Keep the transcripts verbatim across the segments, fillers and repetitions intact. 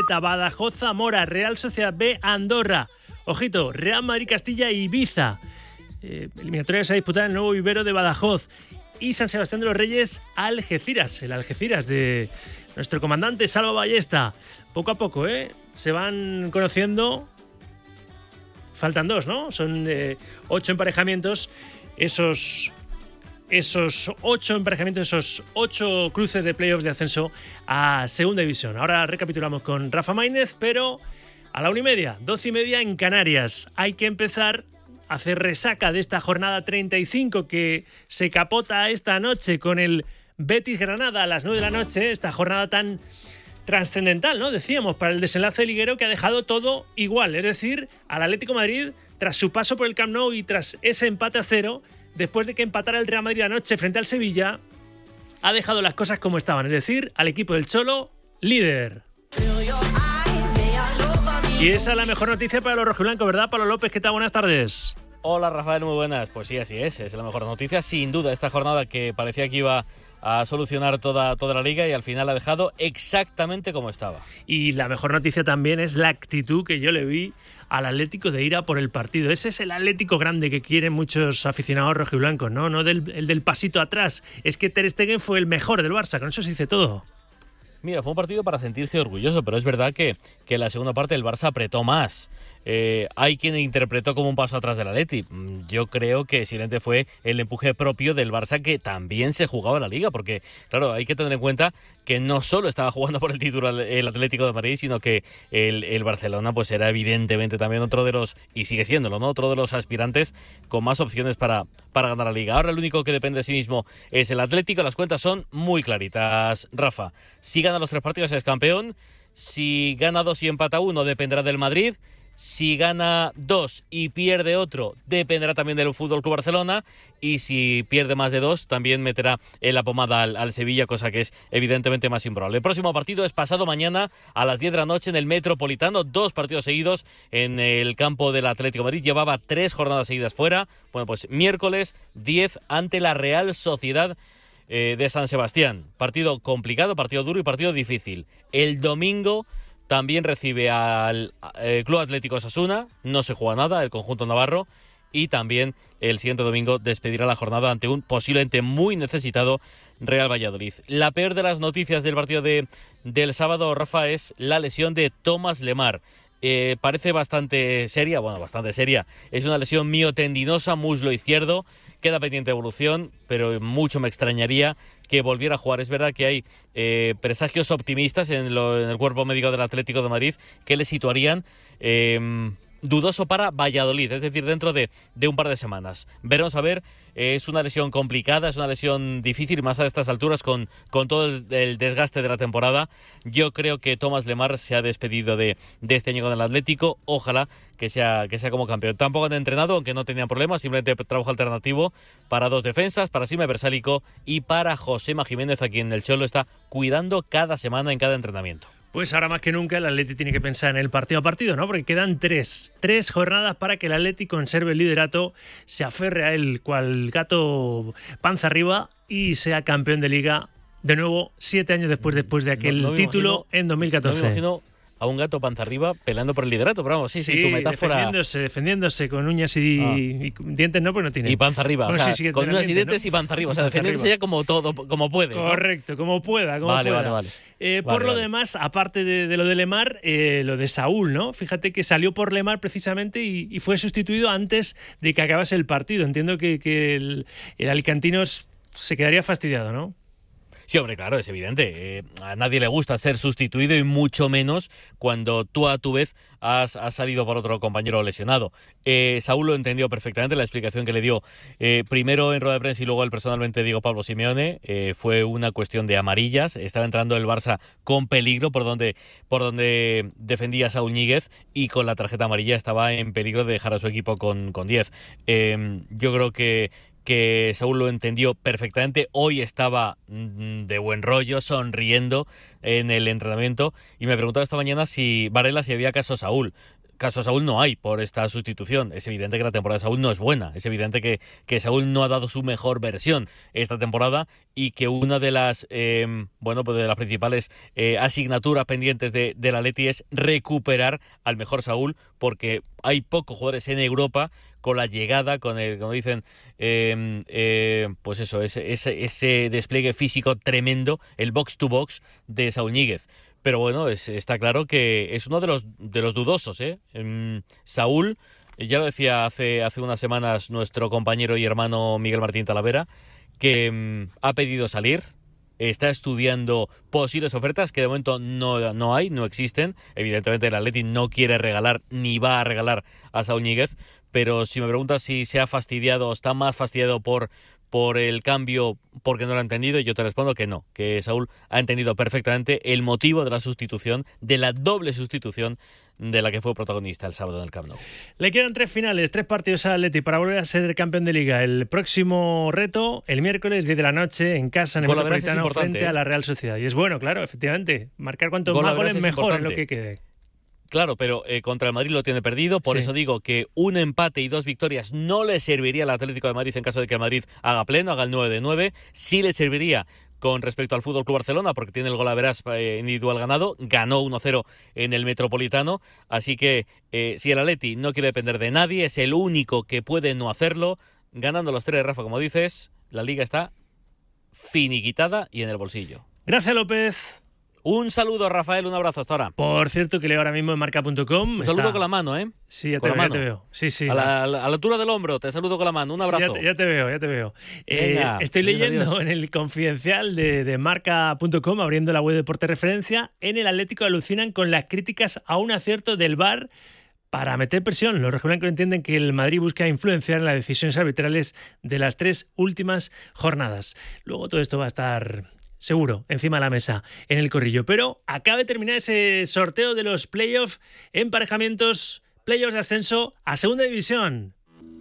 Zubizarreta, Badajoz, Zamora, Real Sociedad B, Andorra. Ojito, Real Madrid, Castilla y Ibiza. Eh, eliminatoria se disputará en el nuevo vivero de Badajoz. Y San Sebastián de los Reyes, Algeciras. El Algeciras de nuestro comandante Salva Ballesta. Poco a poco, ¿eh? Se van conociendo. Faltan dos, ¿no? Son eh, ocho emparejamientos. Esos... Esos ocho emparejamientos, esos ocho cruces de playoffs de ascenso a Segunda División. Ahora recapitulamos con Rafa Maínez, pero a la una y media, doce y media en Canarias. Hay que empezar a hacer resaca de esta jornada treinta y cinco que se capota esta noche con el Betis Granada a las nueve de la noche. Esta jornada tan trascendental, ¿no? Decíamos, para el desenlace liguero, que ha dejado todo igual. Es decir, al Atlético de Madrid, tras su paso por el Camp Nou y tras ese empate a cero, después de que empatara el Real Madrid anoche frente al Sevilla, ha dejado las cosas como estaban, es decir, al equipo del Cholo, líder. Y esa es la mejor noticia para los rojiblancos, ¿verdad, Pablo López? ¿Qué tal? Buenas tardes. Hola, Rafael, muy buenas. Pues sí, así es, es la mejor noticia, sin duda, esta jornada que parecía que iba a solucionar toda, toda la liga y al final ha dejado exactamente como estaba. Y la mejor noticia también es la actitud que yo le vi al Atlético de ir a por el partido. Ese es el Atlético grande que quieren muchos aficionados rojiblancos, ¿no? No del, el del pasito atrás. Es que Ter Stegen fue el mejor del Barça, con eso se dice todo. Mira, fue un partido para sentirse orgulloso, pero es verdad que, que en la segunda parte el Barça apretó más. Eh, hay quien interpretó como un paso atrás del Atleti. Yo creo que simplemente fue el empuje propio del Barça, que también se jugaba la Liga, porque claro, hay que tener en cuenta que no solo estaba jugando por el título el Atlético de Madrid, sino que el, el Barcelona pues era evidentemente también otro de los, y sigue siéndolo, ¿no? Otro de los aspirantes con más opciones para, para ganar la Liga. Ahora el único que depende de sí mismo es el Atlético. Las cuentas son muy claritas, Rafa. Si gana los tres partidos es campeón, si gana dos y empata uno dependerá del Madrid. Si gana dos y pierde otro, dependerá también del F C Barcelona. Y si pierde más de dos, también meterá en la pomada al, al Sevilla, cosa que es evidentemente más improbable. El próximo partido es pasado mañana a las diez de la noche en el Metropolitano. Dos partidos seguidos en el campo del Atlético de Madrid. Llevaba tres jornadas seguidas fuera. Bueno, pues miércoles diez ante la Real Sociedad eh, de San Sebastián. Partido complicado, partido duro y partido difícil. El domingo también recibe al eh, Club Atlético Osasuna, no se juega nada, el conjunto navarro, y también el siguiente domingo despedirá la jornada ante un posiblemente muy necesitado Real Valladolid. La peor de las noticias del partido de, del sábado, Rafa, es la lesión de Thomas Lemar. Eh, parece bastante seria, bueno, bastante seria. Es una lesión miotendinosa, muslo izquierdo, queda pendiente de evolución, pero mucho me extrañaría que volviera a jugar. Es verdad que hay eh, presagios optimistas en, lo, en el cuerpo médico del Atlético de Madrid que le situarían eh, dudoso para Valladolid, es decir, dentro de, de un par de semanas. Veremos a ver, eh, es una lesión complicada, es una lesión difícil, más a estas alturas con, con todo el, el desgaste de la temporada. Yo creo que Thomas Lemar se ha despedido de, de este año con el Atlético, ojalá que sea, que sea como campeón. Tampoco han entrenado, aunque no tenían problemas, simplemente trabajo alternativo para dos defensas, para Sime Bersálico y para Josema Jiménez, a quien el Cholo está cuidando cada semana en cada entrenamiento. Pues ahora más que nunca el Atleti tiene que pensar en el partido a partido, ¿no? Porque quedan tres, tres jornadas para que el Atleti conserve el liderato, se aferre a él cual gato panza arriba y sea campeón de Liga de nuevo siete años después, después de aquel no, no título imagino, en dos mil catorce. No me imagino a un gato panza arriba peleando por el liderato, pero vamos, sí, sí, sí tu metáfora. defendiéndose, defendiéndose con uñas y, ah. y dientes, no, pues no tiene. Y panza arriba, bueno, o sea, sí, sí, con uñas y dientes, ¿no? Y panza arriba, o sea, defendiéndose ya como todo, como puede. Correcto, ¿no? como pueda, como vale, pueda. Vale, vale, eh, vale. Por lo vale. demás, aparte de, de lo de Lemar, eh, lo de Saúl, ¿no? Fíjate que salió por Lemar precisamente y, y fue sustituido antes de que acabase el partido. Entiendo que, que el, el alicantino se quedaría fastidiado, ¿no? Sí, hombre, claro, es evidente. Eh, a nadie le gusta ser sustituido y mucho menos cuando tú a tu vez has, has salido por otro compañero lesionado. Eh, Saúl lo entendió perfectamente, la explicación que le dio eh, primero en rueda de prensa y luego él personalmente Diego Pablo Simeone. Eh, fue una cuestión de amarillas. Estaba entrando el Barça con peligro por donde, por donde defendía Saúl Ñíguez y con la tarjeta amarilla estaba en peligro de dejar a su equipo con, con diez. Eh, yo creo que que Saúl lo entendió perfectamente. Hoy estaba de buen rollo, sonriendo en el entrenamiento y me preguntaba esta mañana si Varela si había caso Saúl. caso a Saúl no hay por esta sustitución. Es evidente que la temporada de Saúl no es buena. Es evidente que, que Saúl no ha dado su mejor versión esta temporada y que una de las eh, bueno pues de las principales eh, asignaturas pendientes de, de la Atleti es recuperar al mejor Saúl, porque hay pocos jugadores en Europa con la llegada, con el, como dicen, eh, eh, pues eso, ese, ese, ese despliegue físico tremendo, el box to box de Saúl Ñíguez. Pero bueno, es, está claro que es uno de los de los dudosos, ¿eh? Um, Saúl, ya lo decía hace, hace unas semanas nuestro compañero y hermano Miguel Martín Talavera, que um, ha pedido salir, está estudiando posibles ofertas que de momento no, no hay, no existen. Evidentemente el Atleti no quiere regalar ni va a regalar a Saúl Ñíguez, pero si me preguntas si se ha fastidiado o está más fastidiado por, por el cambio porque no lo ha entendido, yo te respondo que no, que Saúl ha entendido perfectamente el motivo de la sustitución, de la doble sustitución de la que fue protagonista el sábado en el Camp Nou. Le quedan tres finales, tres partidos al Atleti para volver a ser campeón de Liga. El próximo reto, el miércoles diez de la noche, en casa, en el Metropolitano, frente ¿eh? a la Real Sociedad. Y es bueno, claro, efectivamente, marcar cuantos más goles mejor en lo que quede. Claro, pero eh, contra el Madrid lo tiene perdido, por sí. eso digo que un empate y dos victorias no le serviría al Atlético de Madrid en caso de que el Madrid haga pleno, haga el nueve de nueve. Sí le serviría con respecto al F C Barcelona, porque tiene el gol a verás eh, individual ganado, ganó uno cero en el Metropolitano, así que eh, si el Atleti no quiere depender de nadie, es el único que puede no hacerlo, ganando los tres, Rafa, como dices, la Liga está finiquitada y en el bolsillo. Gracias, López. Un saludo, Rafael, un abrazo hasta ahora. Por cierto, que leo ahora mismo en marca punto com. Un saludo está... con la mano, ¿eh? Sí, ya te, con veo, la ya mano. te veo. Sí, sí. A la, a la altura del hombro, te saludo con la mano. Un abrazo. Sí, ya, te, ya te veo, ya te veo. Venga, eh, estoy leyendo adiós. En el confidencial de, de marca punto com, abriendo la web de Deporte Referencia, en el Atlético alucinan con las críticas a un acierto del V A R para meter presión. Los rojiblancos entienden que el Madrid busca influenciar en las decisiones arbitrales de las tres últimas jornadas. Luego todo esto va a estar... seguro, encima de la mesa, en el corrillo. Pero acaba de terminar ese sorteo de los playoffs, emparejamientos, playoffs de ascenso a Segunda División.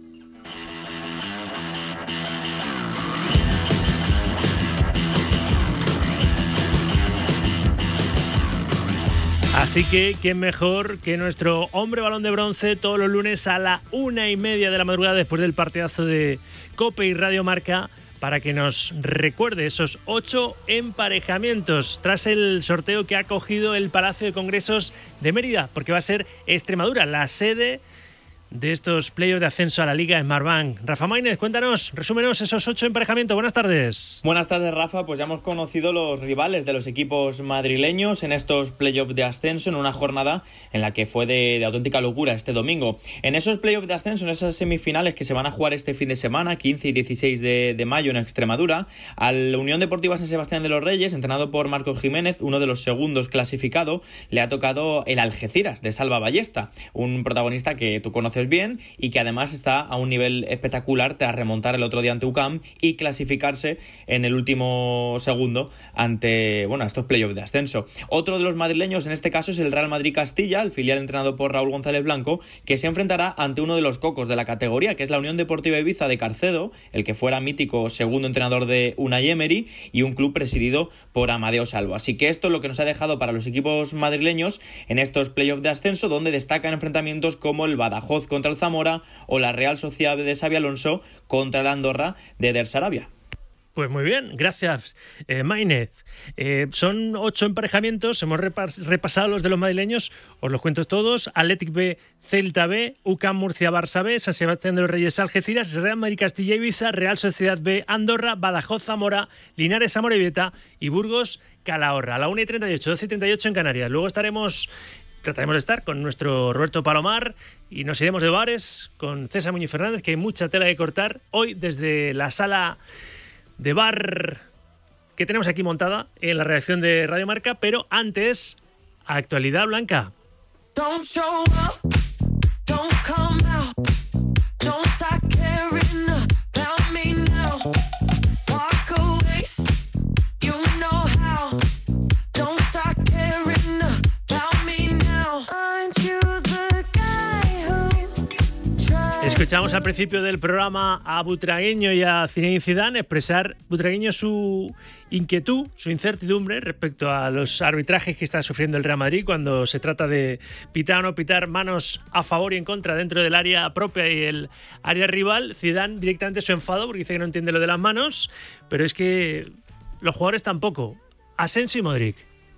Así que, ¿quién mejor que nuestro hombre balón de bronce todos los lunes a la una y media de la madrugada después del partidazo de COPE y Radio Marca, para que nos recuerde esos ocho emparejamientos tras el sorteo que ha cogido el Palacio de Congresos de Mérida, porque va a ser Extremadura la sede de estos playoffs de ascenso a la Liga Smartbank. Rafa Maínez, cuéntanos, resúmenos esos ocho emparejamientos. Buenas tardes. Buenas tardes, Rafa. Pues ya hemos conocido los rivales de los equipos madrileños en estos playoffs de ascenso, en una jornada en la que fue de, de auténtica locura este domingo. En esos playoffs de ascenso, en esas semifinales que se van a jugar este fin de semana, quince y dieciséis de, de mayo en Extremadura, al Unión Deportiva San Sebastián de los Reyes, entrenado por Marcos Jiménez, uno de los segundos clasificado, le ha tocado el Algeciras de Salva Ballesta, un protagonista que tú conoces bien y que además está a un nivel espectacular tras remontar el otro día ante U C A M y clasificarse en el último segundo ante, bueno, estos playoffs de ascenso. Otro de los madrileños en este caso es el Real Madrid Castilla, el filial entrenado por Raúl González Blanco, que se enfrentará ante uno de los cocos de la categoría, que es la Unión Deportiva Ibiza de Carcedo, el que fuera mítico segundo entrenador de Unai Emery, y un club presidido por Amadeo Salvo. Así que esto es lo que nos ha dejado para los equipos madrileños en estos playoffs de ascenso, donde destacan enfrentamientos como el Badajoz contra el Zamora o la Real Sociedad de Xabi Alonso contra el Andorra de Eder Sarabia. Pues muy bien, gracias, eh, Maínez. Eh, son ocho emparejamientos, hemos repas- repasado los de los madrileños, os los cuento todos: Athletic B, Celta B, U C A M Murcia, Barça B, San Sebastián de los Reyes, Algeciras, Real Madrid Castilla Ibiza, Real Sociedad B, Andorra, Badajoz Zamora, Linares Amorebieta y Burgos Calahorra. A la una y treinta y ocho, doce y treinta y ocho en Canarias. Luego estaremos... Trataremos de estar con nuestro Roberto Palomar y nos iremos de bares con César Muñoz Fernández, que hay mucha tela que cortar hoy desde la sala de bar que tenemos aquí montada en la redacción de Radio Marca, pero antes, actualidad blanca. Don't show up, don't come out, don't start caring about me now. Walk away, you know how. Don't start caring about me now. Aren't you the guy who tried? Escuchamos al principio del programa a Butragueño y a Zinedine Zidane expresar Butragueño su inquietud, su incertidumbre respecto a los arbitrajes que está sufriendo el Real Madrid cuando se trata de pitar o no pitar, manos a favor y en contra dentro del área propia y el área rival. Zidane directamente su enfado porque dice que no entiende lo de las manos, pero es que los jugadores tampoco. Asensio y Modric.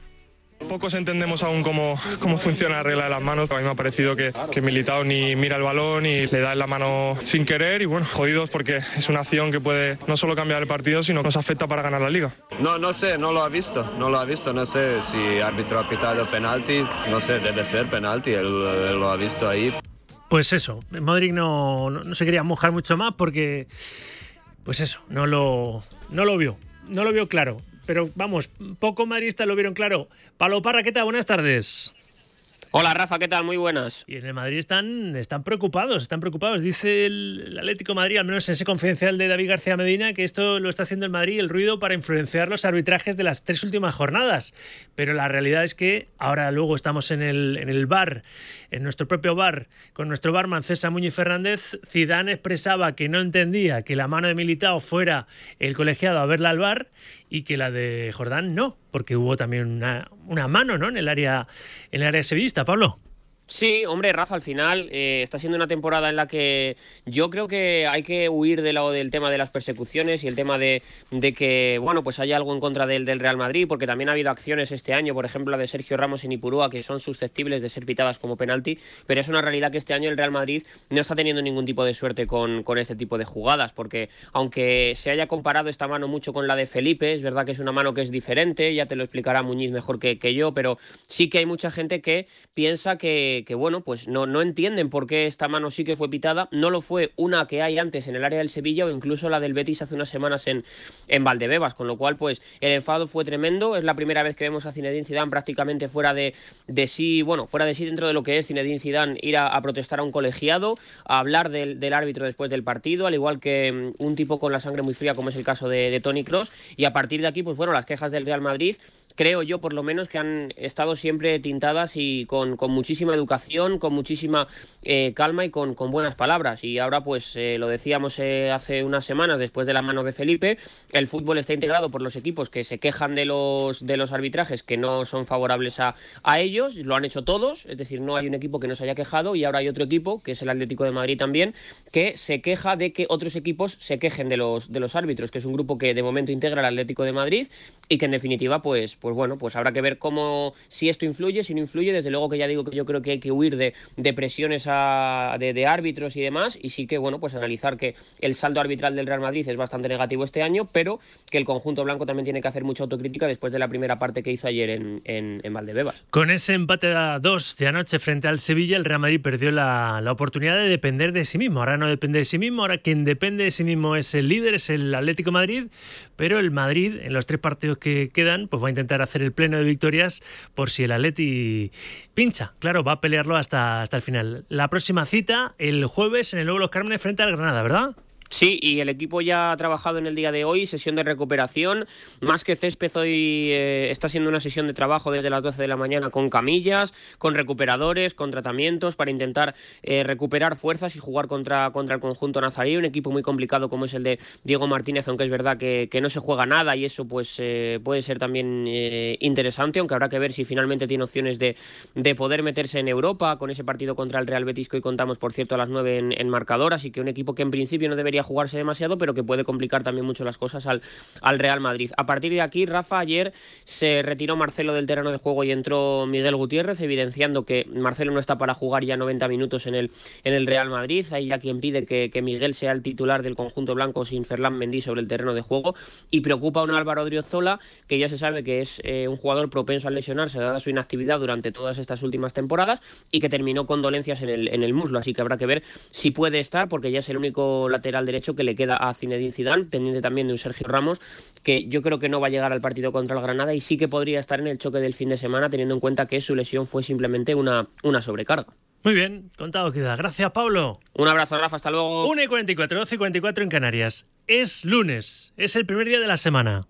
Pocos entendemos aún cómo, cómo funciona la regla de las manos. A mí me ha parecido que, que Militao ni mira el balón y le da en la mano sin querer y bueno, jodidos porque es una acción que puede no solo cambiar el partido, sino que nos afecta para ganar la Liga. No, no sé, no lo ha visto, no lo ha visto, no sé si el árbitro ha pitado penalti, no sé, debe ser penalti, él, él lo ha visto ahí. Pues eso, Modric no, no, no se quería mojar mucho más porque, pues eso, no lo, no lo vio, no lo vio claro. Pero vamos, poco madridistas lo vieron claro. Pablo Parra, ¿qué tal? Buenas tardes. Hola Rafa, ¿qué tal? Muy buenas. Y en el Madrid están, están preocupados, están preocupados. Dice el, el Atlético de Madrid, al menos en ese confidencial de David García Medina, que esto lo está haciendo el Madrid, el ruido, para influenciar los arbitrajes de las tres últimas jornadas. Pero la realidad es que ahora luego estamos en el, en el bar, en nuestro propio bar, con nuestro barman César Muñiz Fernández. Zidane expresaba que no entendía que la mano de Militao fuera el colegiado a verla al bar y que la de Jordán no, porque hubo también una, una mano, ¿no?, en el área, en el área sevillista. Pablo. Sí, hombre, Rafa, al final eh, está siendo una temporada en la que yo creo que hay que huir de lo, del tema de las persecuciones y el tema de, de que, bueno, pues haya algo en contra del, del Real Madrid, porque también ha habido acciones este año, por ejemplo la de Sergio Ramos en Ipurúa, que son susceptibles de ser pitadas como penalti, pero es una realidad que este año el Real Madrid no está teniendo ningún tipo de suerte con, con este tipo de jugadas, porque aunque se haya comparado esta mano mucho con la de Felipe, es verdad que es una mano que es diferente, ya te lo explicará Muñiz mejor que, que yo, pero sí que hay mucha gente que piensa que que bueno, pues no, no entienden por qué esta mano sí que fue pitada. No lo fue una que hay antes en el área del Sevilla o incluso la del Betis hace unas semanas en, en Valdebebas, con lo cual pues el enfado fue tremendo. Es la primera vez que vemos a Zinedine Zidane prácticamente fuera de, de sí, bueno, fuera de sí dentro de lo que es Zinedine Zidane, ir a, a protestar a un colegiado, a hablar del, del árbitro después del partido, al igual que um, un tipo con la sangre muy fría como es el caso de, de Toni Kroos, y a partir de aquí pues bueno, las quejas del Real Madrid, creo yo por lo menos que han estado siempre tintadas y con, con muchísima educación, con muchísima eh, calma y con, con buenas palabras. Y ahora pues eh, lo decíamos eh, hace unas semanas después de la mano de Felipe, el fútbol está integrado por los equipos que se quejan de los, de los arbitrajes que no son favorables a, a ellos, lo han hecho todos, es decir, no hay un equipo que no se haya quejado, y ahora hay otro equipo, que es el Atlético de Madrid también, que se queja de que otros equipos se quejen de los, de los árbitros, que es un grupo que de momento integra el Atlético de Madrid y que en definitiva pues pues bueno, pues habrá que ver cómo, si esto influye, si no influye. Desde luego que ya digo que yo creo que hay que huir de, de presiones a, de, de árbitros y demás, y sí que, bueno, pues analizar que el saldo arbitral del Real Madrid es bastante negativo este año, pero que el conjunto blanco también tiene que hacer mucha autocrítica después de la primera parte que hizo ayer en, en, en Valdebebas. Con ese empate a dos de anoche frente al Sevilla, el Real Madrid perdió la, la oportunidad de depender de sí mismo. Ahora no depende de sí mismo, ahora quien depende de sí mismo es el líder, es el Atlético de Madrid, pero el Madrid en los tres partidos que quedan pues va a intentar hacer el pleno de victorias por si el Atleti pincha. Claro, va a pelearlo hasta, hasta el final. La próxima cita el jueves en el Nuevo Los Cármenes frente al Granada, ¿verdad? Sí, y el equipo ya ha trabajado en el día de hoy, sesión de recuperación, más que césped hoy eh, está siendo una sesión de trabajo desde las doce de la mañana con camillas, con recuperadores, con tratamientos para intentar eh, recuperar fuerzas y jugar contra, contra el conjunto nazarí, un equipo muy complicado como es el de Diego Martínez, aunque es verdad que, que no se juega nada y eso pues eh, puede ser también eh, interesante, aunque habrá que ver si finalmente tiene opciones de, de poder meterse en Europa con ese partido contra el Real Betis que hoy contamos por cierto a las nueve en, en marcador, así que un equipo que en principio no debería jugarse demasiado, pero que puede complicar también mucho las cosas al, al Real Madrid. A partir de aquí, Rafa, ayer se retiró Marcelo del terreno de juego y entró Miguel Gutiérrez, evidenciando que Marcelo no está para jugar ya noventa minutos en el, en el Real Madrid. Hay ya quien pide que, que Miguel sea el titular del conjunto blanco sin Ferland Mendy sobre el terreno de juego, y preocupa a un Álvaro Odriozola, que ya se sabe que es eh, un jugador propenso a lesionarse dada su inactividad durante todas estas últimas temporadas y que terminó con dolencias en el, en el muslo, así que habrá que ver si puede estar, porque ya es el único lateral derecho que le queda a Zinedine Zidane, pendiente también de un Sergio Ramos, que yo creo que no va a llegar al partido contra el Granada y sí que podría estar en el choque del fin de semana, teniendo en cuenta que su lesión fue simplemente una, una sobrecarga. Muy bien, contado queda. Gracias, Pablo. Un abrazo, Rafa, hasta luego. una y cuarenta y cuatro, doce y cuarenta y cuatro en Canarias. Es lunes, es el primer día de la semana.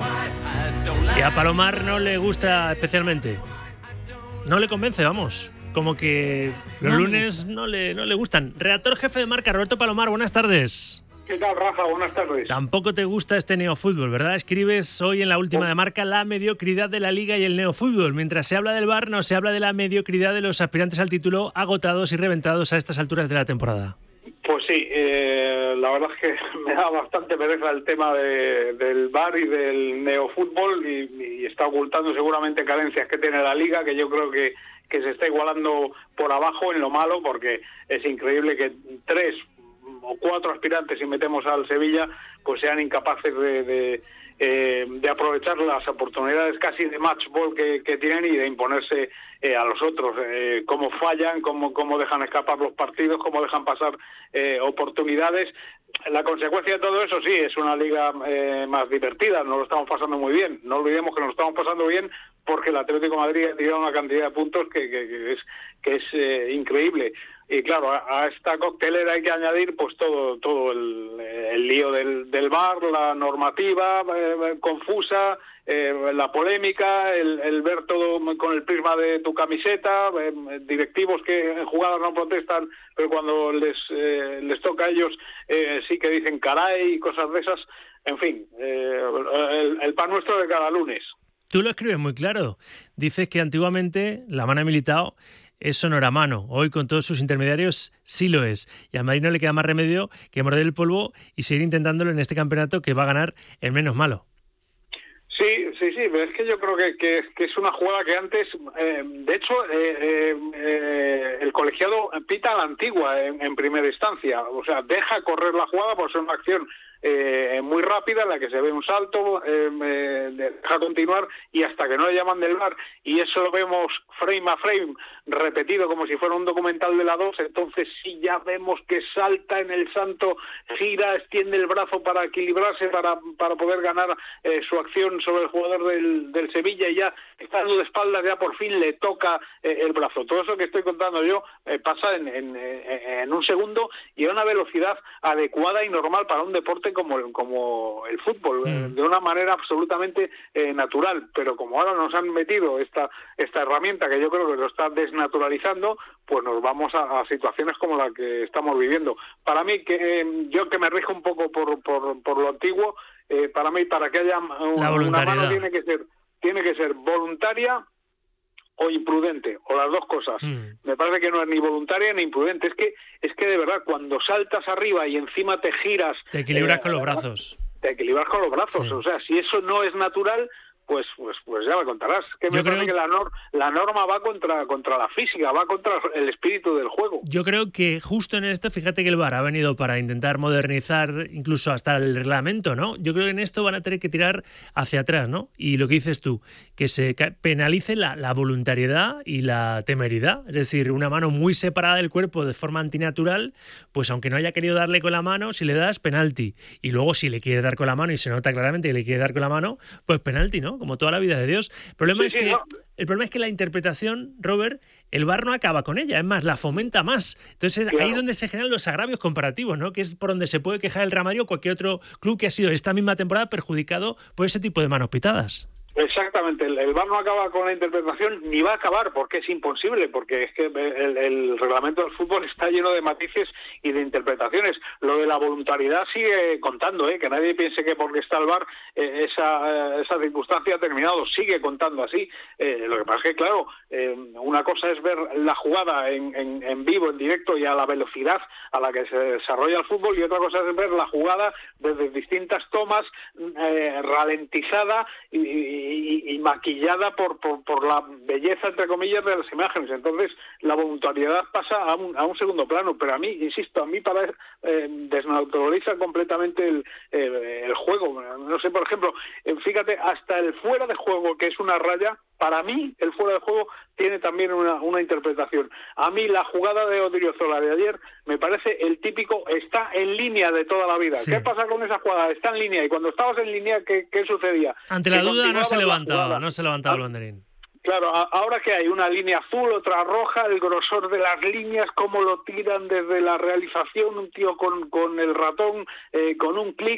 Y a Palomar no le gusta especialmente. No le convence, vamos. como que los No me lunes no le, no le gustan. Redactor jefe de Marca, Roberto Palomar, buenas tardes. ¿Qué tal, Rafa? Buenas tardes. Tampoco te gusta este neofútbol, ¿verdad? Escribes hoy en la última de Marca la mediocridad de la Liga y el neofútbol. Mientras se habla del V A R, no se habla de la mediocridad de los aspirantes al título agotados y reventados a estas alturas de la temporada. Pues sí, eh, la verdad es que me da bastante pereza el tema de, del V A R y del neofútbol y, y está ocultando seguramente carencias que tiene la Liga, que yo creo que, que se está igualando por abajo en lo malo, porque es increíble que tres o cuatro aspirantes, si metemos al Sevilla, pues sean incapaces de, de, eh, de aprovechar las oportunidades casi de match ball que, que tienen y de imponerse eh, a los otros, eh, cómo fallan, cómo, cómo dejan escapar los partidos, cómo dejan pasar eh, oportunidades. La consecuencia de todo eso sí, es una liga eh, más divertida, nos lo estamos pasando muy bien, no olvidemos que nos lo estamos pasando bien porque el Atlético de Madrid ha tirado una cantidad de puntos que, que, que es, que es eh, increíble. Y claro, a, a esta coctelera hay que añadir pues todo todo el, el lío del, del V A R, la normativa eh, confusa, eh, la polémica, el, el ver todo con el prisma de tu camiseta, eh, directivos que en jugadas no protestan, pero cuando les eh, les toca a ellos eh, sí que dicen caray y cosas de esas. En fin, eh, el, el pan nuestro de cada lunes. Tú lo escribes muy claro. Dices que antiguamente la mano Militao eso no era mano. Hoy, con todos sus intermediarios, sí lo es. Y a Madrid no le queda más remedio que morder el polvo y seguir intentándolo en este campeonato que va a ganar el menos malo. Sí, sí, sí, pero es que yo creo que, que, que es una jugada que antes, eh, de hecho, eh, eh, eh, el colegiado pita a la antigua en, en primera instancia. O sea, deja correr la jugada por ser una acción Eh, muy rápida en la que se ve un salto, eh, eh, deja continuar y hasta que no le llaman del V A R y eso lo vemos frame a frame repetido como si fuera un documental de la dos, entonces sí ya vemos que salta en el santo, gira, extiende el brazo para equilibrarse, para, para poder ganar eh, su acción sobre el jugador del, del Sevilla y ya estando de espaldas ya por fin le toca eh, el brazo. Todo eso que estoy contando yo eh, pasa en, en, en un segundo y a una velocidad adecuada y normal para un deporte como como el fútbol, mm. de una manera absolutamente eh, natural, pero como ahora nos han metido esta esta herramienta que yo creo que lo está desnaturalizando, pues nos vamos a, a situaciones como la que estamos viviendo. Para mí, que eh, yo que me rijo un poco por por, por lo antiguo, eh, para mí, para que haya una, una mano tiene que ser tiene que ser voluntaria o imprudente, o las dos cosas. Mm. Me parece que no es ni voluntaria ni imprudente. Es que es que de verdad, cuando saltas arriba y encima te giras... Te equilibras eh, con los brazos. Te equilibras con los brazos. Sí. O sea, si eso no es natural... Pues, pues, pues ya me contarás. Que me yo parece creo... que la, nor la norma va contra, contra la física, va contra el espíritu del juego. Yo creo que justo en esto, fíjate que el V A R ha venido para intentar modernizar incluso hasta el reglamento, ¿no? Yo creo que en esto van a tener que tirar hacia atrás, ¿no? Y lo que dices tú, que se penalice la, la voluntariedad y la temeridad. Es decir, una mano muy separada del cuerpo de forma antinatural, pues aunque no haya querido darle con la mano, si le das, penalti. Y luego si le quiere dar con la mano y se nota claramente que le quiere dar con la mano, pues penalti, ¿no? Como toda la vida de Dios. El problema, sí, es, sí, que, no. el problema es que la interpretación, Robert, el V A R no acaba con ella, es más, la fomenta más. Entonces claro. Ahí es donde se generan los agravios comparativos, ¿no? Que es por donde se puede quejar el Real Madrid o cualquier otro club que ha sido esta misma temporada perjudicado por ese tipo de manos pitadas. Exactamente, el, el V A R no acaba con la interpretación ni va a acabar porque es imposible, porque es que el, el reglamento del fútbol está lleno de matices y de interpretaciones. Lo de la voluntariedad sigue contando, ¿eh? Que nadie piense que porque está el V A R eh, esa, eh, esa circunstancia ha terminado, sigue contando así. Eh, lo que pasa es que, claro, eh, una cosa es ver la jugada en, en, en vivo, en directo y a la velocidad a la que se desarrolla el fútbol y otra cosa es ver la jugada desde distintas tomas, eh, ralentizada y, y Y, y maquillada por, por por la belleza, entre comillas, de las imágenes. Entonces, la voluntariedad pasa a un, a un segundo plano, pero a mí, insisto, a mí para eh, desnaturaliza completamente el, eh, el juego. No sé, por ejemplo, eh, fíjate, hasta el fuera de juego, que es una raya, para mí, el fuera de juego tiene también una, una interpretación. A mí, la jugada de Odriozola de ayer me parece el típico, está en línea de toda la vida. Sí. ¿Qué pasa con esa jugada? Está en línea, y cuando estabas en línea, ¿qué, qué sucedía? Ante la duda no se levantaba, no se levantaba el banderín. Claro, ahora que hay una línea azul, otra roja, el grosor de las líneas, cómo lo tiran desde la realización, un tío con, con el ratón, eh, con un clic.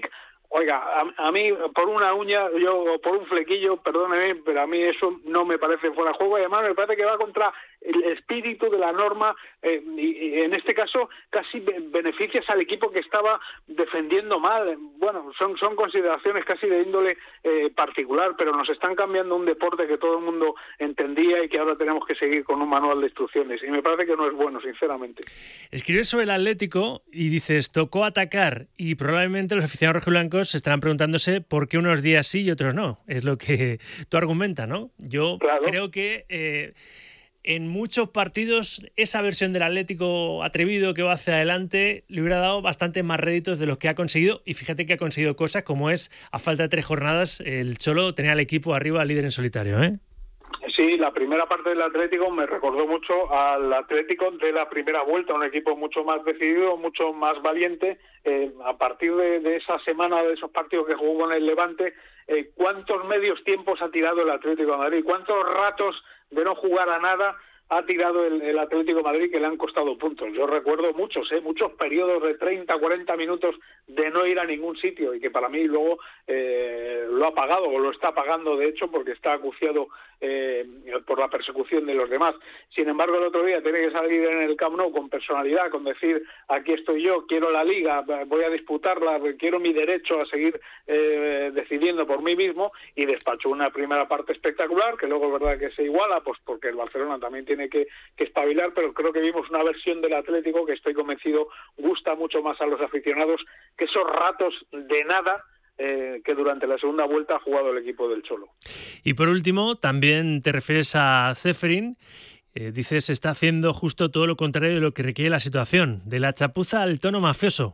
Oiga, a, a mí, por una uña, yo por un flequillo, perdóneme, pero a mí eso no me parece fuera de juego, y además me parece que va contra el espíritu de la norma, eh, y, y en este caso casi beneficias al equipo que estaba defendiendo mal. Bueno, son, son consideraciones casi de índole eh, particular, pero nos están cambiando un deporte que todo el mundo entendía y que ahora tenemos que seguir con un manual de instrucciones, y me parece que no es bueno, sinceramente. Escribes sobre el Atlético y dices, tocó atacar, y probablemente los aficionados rojiblancos se estarán preguntándose por qué unos días sí y otros no. Es lo que tú argumentas, ¿no? Yo claro. creo que eh, en muchos partidos esa versión del Atlético atrevido que va hacia adelante le hubiera dado bastante más réditos de los que ha conseguido, y fíjate que ha conseguido cosas como es, a falta de tres jornadas, el Cholo tenía al equipo arriba, líder en solitario, ¿eh? Sí, la primera parte del Atlético me recordó mucho al Atlético de la primera vuelta, un equipo mucho más decidido, mucho más valiente. Eh, a partir de, de esa semana, de esos partidos que jugó con el Levante, eh, ¿cuántos medios tiempos ha tirado el Atlético de Madrid? ¿Cuántos ratos de no jugar a nada ha tirado el, el Atlético de Madrid que le han costado puntos? Yo recuerdo muchos, ¿eh? muchos periodos de treinta, cuarenta minutos de no ir a ningún sitio, y que para mí luego eh, lo ha pagado, o lo está pagando de hecho, porque está acuciado eh, por la persecución de los demás. Sin embargo, el otro día tiene que salir en el Camp Nou con personalidad, con decir, aquí estoy yo, quiero la Liga, voy a disputarla, quiero mi derecho a seguir eh, decidiendo por mí mismo, y despachó una primera parte espectacular, que luego es verdad que se iguala, pues porque el Barcelona también tiene que, que espabilar, pero creo que vimos una versión del Atlético que estoy convencido gusta mucho más a los aficionados que esos ratos de nada Eh, que durante la segunda vuelta ha jugado el equipo del Cholo. Y por último, también te refieres a Ceferín, eh, dices, está haciendo justo todo lo contrario de lo que requiere la situación, de la chapuza al tono mafioso.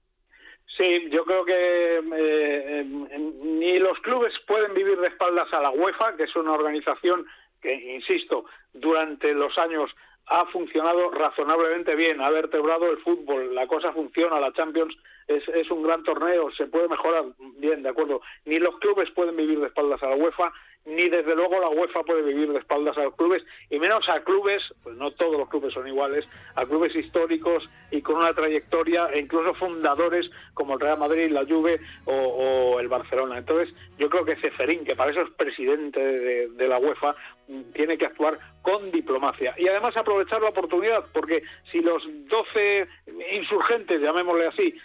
Sí, yo creo que eh, eh, ni los clubes pueden vivir de espaldas a la UEFA, que es una organización que, insisto, durante los años ha funcionado razonablemente bien, ha vertebrado el fútbol, la cosa funciona, la Champions es, es un gran torneo, se puede mejorar, bien, de acuerdo. Ni los clubes pueden vivir de espaldas a la UEFA, ni desde luego la UEFA puede vivir de espaldas a los clubes, y menos a clubes, pues no todos los clubes son iguales, a clubes históricos y con una trayectoria, e incluso fundadores como el Real Madrid, la Juve o, o el Barcelona. Entonces yo creo que Ceferín, que para eso es presidente de, de la UEFA, tiene que actuar con diplomacia y además aprovechar la oportunidad, porque si los doce insurgentes, llamémosle así,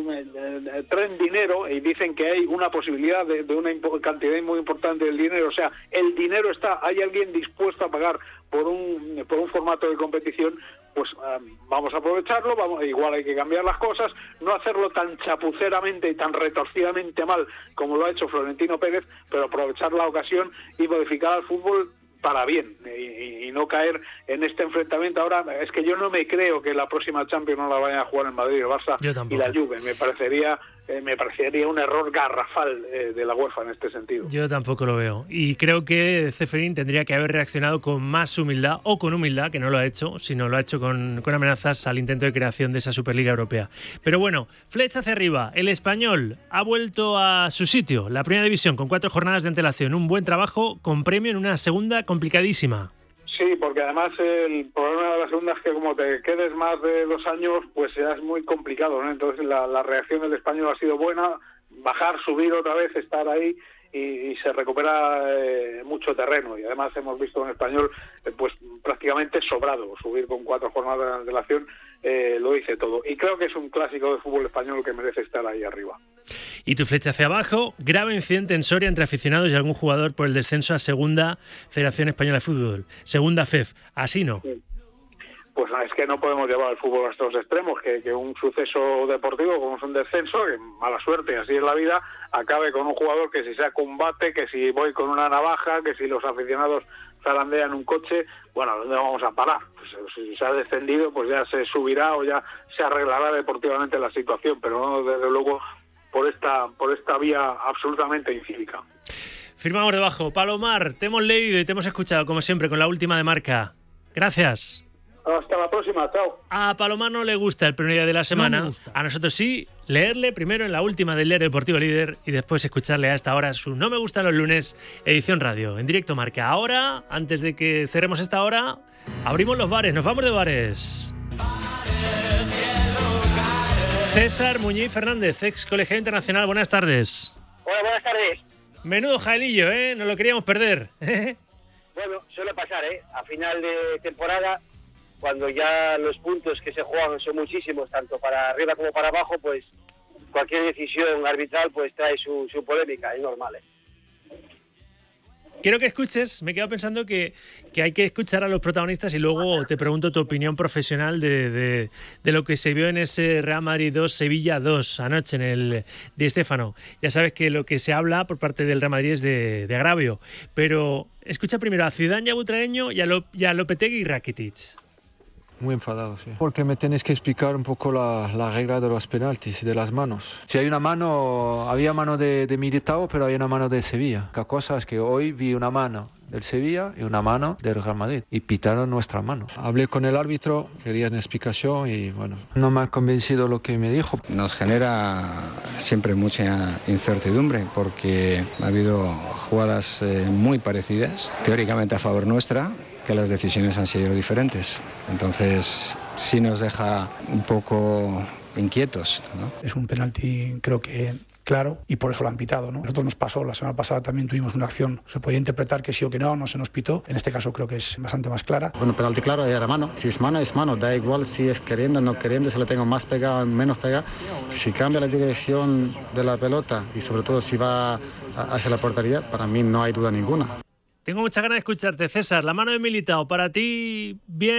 traen dinero y dicen que hay una posibilidad de, de una cantidad muy importante del dinero, o sea, el dinero está, hay alguien dispuesto a pagar por un por un formato de competición, pues um, vamos a aprovecharlo, vamos, igual hay que cambiar las cosas, no hacerlo tan chapuceramente y tan retorcidamente mal como lo ha hecho Florentino Pérez, pero aprovechar la ocasión y modificar al fútbol para bien, y, y no caer en este enfrentamiento. Ahora, es que yo no me creo que la próxima Champions no la vayan a jugar en Madrid, el Barça y la Juve. Me parecería eh, me parecería un error garrafal eh, de la UEFA en este sentido. Yo tampoco lo veo. Y creo que Ceferín tendría que haber reaccionado con más humildad, o con humildad, que no lo ha hecho, sino lo ha hecho con, con amenazas al intento de creación de esa Superliga Europea. Pero bueno, flecha hacia arriba. El Español ha vuelto a su sitio, la primera división, con cuatro jornadas de antelación. Un buen trabajo con premio en una segunda complicadísima. Sí, porque además el problema de la segunda es que como te quedes más de dos años, pues ya es muy complicado, ¿no? Entonces la, la reacción del Español ha sido buena, bajar, subir otra vez, estar ahí y, y se recupera eh, mucho terreno. Y además hemos visto un Español eh, pues prácticamente sobrado, subir con cuatro jornadas de antelación eh, lo dice todo. Y creo que es un clásico de fútbol español que merece estar ahí arriba. Y tu flecha hacia abajo, grave incidente en Soria entre aficionados y algún jugador por el descenso a Segunda Federación Española de Fútbol, Segunda F E F, así no. Sí. Pues es que no podemos llevar el fútbol a estos extremos, que, que un suceso deportivo como es un descenso, que mala suerte, así es la vida, acabe con un jugador que si sea combate, que si voy con una navaja, que si los aficionados zarandean un coche, bueno, ¿dónde vamos a parar? Pues si se ha descendido, pues ya se subirá o ya se arreglará deportivamente la situación, pero no desde luego por esta por esta vía absolutamente incívica. Firmamos debajo. Palomar, te hemos leído y te hemos escuchado, como siempre, con la última de Marca. Gracias. Hasta la próxima, chao. A Palomar no le gusta el primer día de la semana. No a nosotros sí, leerle primero en la última del Diario Deportivo Líder y después escucharle a esta hora su No me gusta los lunes, edición radio, en directo Marca. Ahora, antes de que cerremos esta hora, abrimos los bares, nos vamos de bares. Bares y lugares. César Muñiz Fernández, ex colegiado internacional. Buenas tardes. Hola, buenas tardes. Menudo jailillo, ¿eh? No lo queríamos perder. Bueno, suele pasar, ¿eh? A final de temporada, cuando ya los puntos que se juegan son muchísimos, tanto para arriba como para abajo, pues cualquier decisión arbitral pues trae su, su polémica, es normal, ¿eh? Quiero que escuches, me he quedado pensando que, que hay que escuchar a los protagonistas y luego te pregunto tu opinión profesional de, de, de lo que se vio en ese Real Madrid dos, Sevilla dos anoche en el Di Stéfano. Ya sabes que lo que se habla por parte del Real Madrid es de, de agravio, pero escucha primero a Zidane y a Butragueño y a, Lo, y a Lopetegui y Rakitic. Muy enfadado, sí. Porque me tenéis que explicar un poco la, la regla de los penaltis y de las manos. Si hay una mano, había mano de, de Militao, pero hay una mano de Sevilla. La cosa es que hoy vi una mano del Sevilla y una mano del Real Madrid y pitaron nuestra mano. Hablé con el árbitro, quería una explicación y bueno, no me ha convencido lo que me dijo. Nos genera siempre mucha incertidumbre porque ha habido jugadas eh, muy parecidas, teóricamente a favor nuestra, que las decisiones han sido diferentes. Entonces sí nos deja un poco inquietos, ¿no? Es un penalti, creo que claro, y por eso lo han pitado, ¿no? Nosotros nos pasó, la semana pasada también tuvimos una acción, se podía interpretar que sí o que no, no se nos pitó, en este caso creo que es bastante más clara. Bueno, penalti claro, era mano, si es mano es mano, da igual si es queriendo o no queriendo, si lo tengo más pegado, menos pegado, si cambia la dirección de la pelota y sobre todo si va hacia la portería, para mí no hay duda ninguna. Tengo mucha ganas de escucharte, César. La mano de Militao, ¿para ti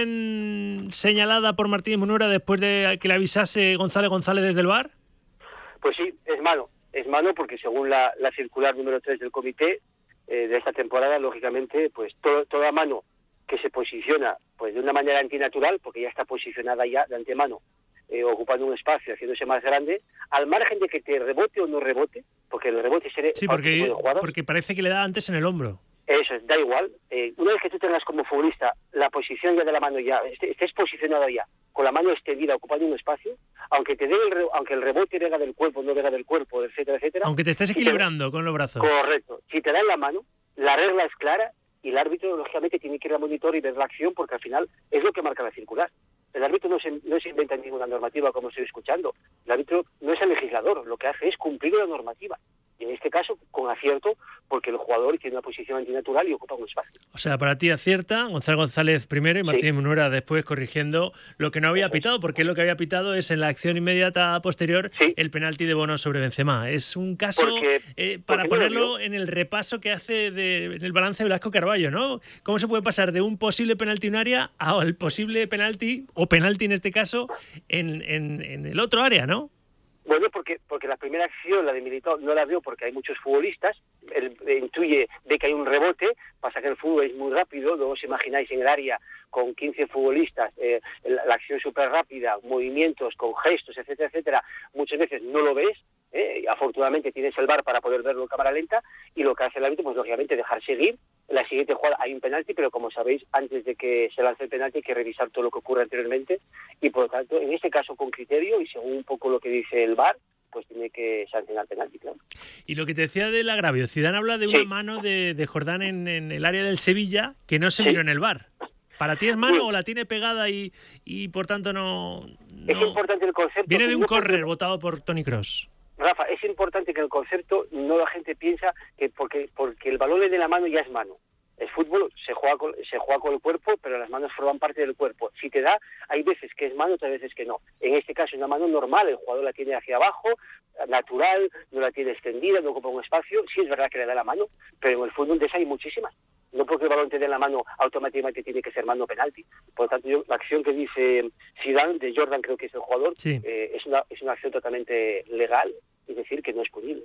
bien señalada por Martínez Munuera después de que le avisase González González desde el V A R? Pues sí, es mano. Es mano porque según la, la circular número tres del comité eh, de esta temporada, lógicamente, pues to, toda mano que se posiciona pues de una manera antinatural, porque ya está posicionada ya de antemano, eh, ocupando un espacio, haciéndose más grande, al margen de que te rebote o no rebote, porque el rebote sería... Sí, porque, porque parece que le da antes en el hombro. Eso, da igual. Eh, una vez que tú tengas como futbolista la posición ya de la mano ya, estés posicionado ya, con la mano extendida, ocupando un espacio, aunque te dé el, re, aunque el rebote venga del cuerpo, no venga del cuerpo, etcétera, etcétera. Aunque te estés equilibrando te, con los brazos. Correcto. Si te dan la mano, la regla es clara y el árbitro, lógicamente, tiene que ir al monitor y ver la acción porque al final es lo que marca la circular. El árbitro no se, no se inventa ninguna normativa como estoy escuchando. El árbitro no es el legislador, lo que hace es cumplir la normativa. Y en este caso, con acierto, porque el jugador tiene una posición antinatural y ocupa un espacio. O sea, para ti acierta, Gonzalo González primero y Martínez sí. Munuera después corrigiendo lo que no había pitado, porque lo que había pitado es en la acción inmediata posterior sí. el penalti de Bono sobre Benzema. Es un caso porque, eh, para porque ponerlo no en el repaso que hace de, en el balance de Blasco Carballo, ¿no? ¿Cómo se puede pasar de un posible penalti en un área al posible penalti, o penalti en este caso, en, en, en el otro área, ¿no? Bueno, porque porque la primera acción, la de Militao, no la vio porque hay muchos futbolistas, él intuye, ve que hay un rebote, pasa que el fútbol es muy rápido, luego os imagináis en el área con quince futbolistas, eh, la, la acción súper rápida, movimientos, con gestos, etcétera, etcétera, muchas veces no lo ves, eh, afortunadamente tienes el V A R para poder verlo en cámara lenta, y lo que hace el árbitro, pues lógicamente dejar seguir. En la siguiente jugada hay un penalti, pero como sabéis, antes de que se lance el penalti hay que revisar todo lo que ocurre anteriormente, y por lo tanto, en este caso con criterio y según un poco lo que dice el V A R, pues tiene que sancionar penalti, claro. Y lo que te decía del agravio, Zidane habla de una sí. mano de, de Jordán en, en el área del Sevilla que no se sí. miró en el V A R. ¿Para ti es mano sí. o la tiene pegada y, y por tanto no, no... Es importante el concepto. Viene de un no córner votado por Toni Kroos. Rafa, es importante que el concepto no la gente piensa que porque porque el balón de la mano ya es mano. El fútbol se juega con, se juega con el cuerpo, pero las manos forman parte del cuerpo. Si te da, hay veces que es mano, otras veces que no. En este caso es una mano normal, el jugador la tiene hacia abajo, natural, no la tiene extendida, no ocupa un espacio. Sí es verdad que le da la mano, pero en el fútbol de esa hay muchísimas. No porque el balón te dé la mano, automáticamente tiene que ser mano penalti. Por lo tanto, yo, la acción que dice Zidane, de Jordan creo que es el jugador, sí. eh, es, una, es una acción totalmente legal, es decir, que no es punible.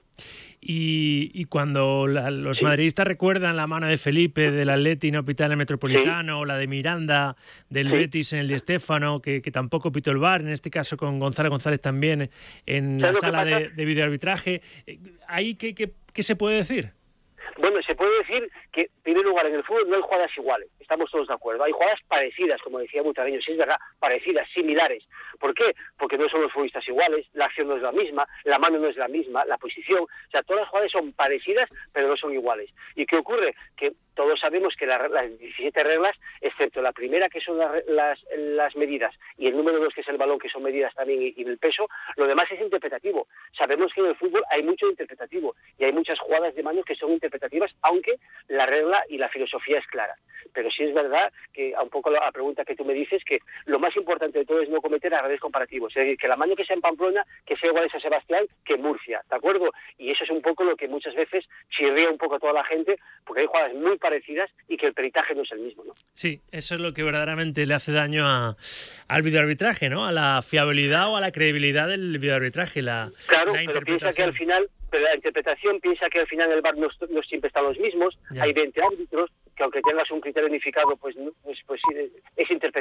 Y, y cuando la, los sí. madridistas recuerdan la mano de Felipe del Atleti no pitar en el Metropolitano, sí. o la de Miranda del sí. Betis en el Di Stéfano, que, que tampoco pitó el V A R, en este caso con Gonzalo González también en la sala de, de videoarbitraje, ¿ahí qué, qué, qué se puede decir? Bueno, se puede decir que, en primer lugar, en el fútbol no hay jugadas iguales. estamos todos de acuerdo. Hay jugadas parecidas, como decía Butareño, sí es verdad, parecidas, similares. ¿Por qué? Porque no son los futbolistas iguales, la acción no es la misma, la mano no es la misma, la posición, o sea, todas las jugadas son parecidas, pero no son iguales. ¿Y qué ocurre? Que todos sabemos que la, las diecisiete reglas, excepto la primera, que son las, las, las medidas, y el número dos, que es el balón, que son medidas también, y, y el peso, lo demás es interpretativo. Sabemos que en el fútbol hay mucho interpretativo, y hay muchas jugadas de manos que son interpretativas, aunque la regla y la filosofía es clara. Pero sí es verdad que, a un poco la pregunta que tú me dices, que lo más importante de todo es no cometer errores comparativos. Es decir, que la mano que sea en Pamplona, que sea igual a San Sebastián que en Murcia, ¿de acuerdo? Y eso es un poco lo que muchas veces chirría un poco a toda la gente, porque hay jugadas muy parecidas y que el peritaje no es el mismo, ¿no? Sí, eso es lo que verdaderamente le hace daño a, al videoarbitraje, ¿no? A la fiabilidad o a la credibilidad del videoarbitraje. La, claro, la pero piensa que al final, pero la interpretación piensa que al final el V A R no, no siempre están los mismos, ya. Hay veinte árbitros, que aunque tengas un criterio unificado, pues, pues, pues es interpretativo.